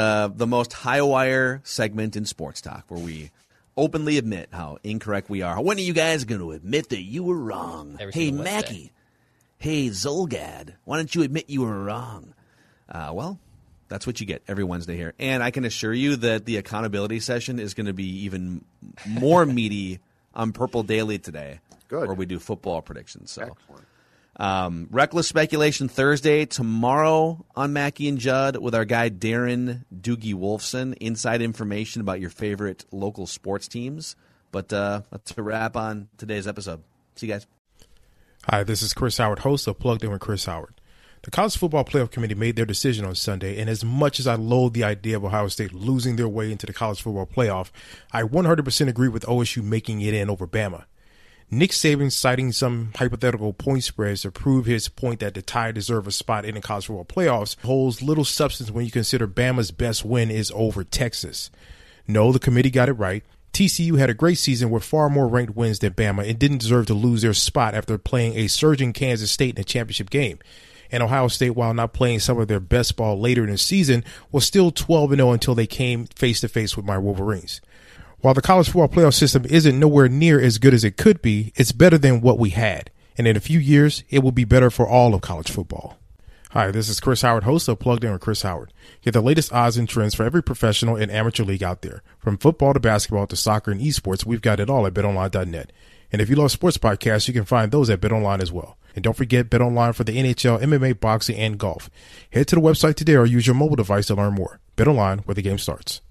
most high wire segment in sports talk, where we openly admit how incorrect we are. When are you guys going to admit that you were wrong? Hey, Mackey. Hey, Zulgad. Why don't you admit you were wrong? Well, that's what you get every Wednesday here. And I can assure you that the accountability session is going to be even more meaty on Purple Daily today. Good. Where we do football predictions. So. Excellent. Reckless Speculation Thursday, tomorrow on Mackey and Judd with our guy Darren Doogie Wolfson. Inside information about your favorite local sports teams. But that's a wrap on today's episode. See you guys. Hi, this is Chris Howard, host of Plugged In with Chris Howard. The College Football Playoff Committee made their decision on Sunday, and as much as I loathe the idea of Ohio State losing their way into the College Football Playoff, I 100% agree with OSU making it in over Bama. Nick Saban citing some hypothetical point spreads to prove his point that the Tide deserve a spot in the college football playoffs holds little substance when you consider Bama's best win is over Texas. No, the committee got it right. TCU had a great season with far more ranked wins than Bama and didn't deserve to lose their spot after playing a surging Kansas State in a championship game. And Ohio State, while not playing some of their best ball later in the season, was still 12-0 until they came face-to-face with my Wolverines. While the college football playoff system isn't nowhere near as good as it could be, it's better than what we had. And in a few years, it will be better for all of college football. Hi, this is Chris Howard, host of Plugged In with Chris Howard. Get the latest odds and trends for every professional and amateur league out there. From football to basketball to soccer and esports, we've got it all at BetOnline.net. And if you love sports podcasts, you can find those at BetOnline as well. And don't forget BetOnline for the NHL, MMA, boxing, and golf. Head to the website today or use your mobile device to learn more. BetOnline, where the game starts.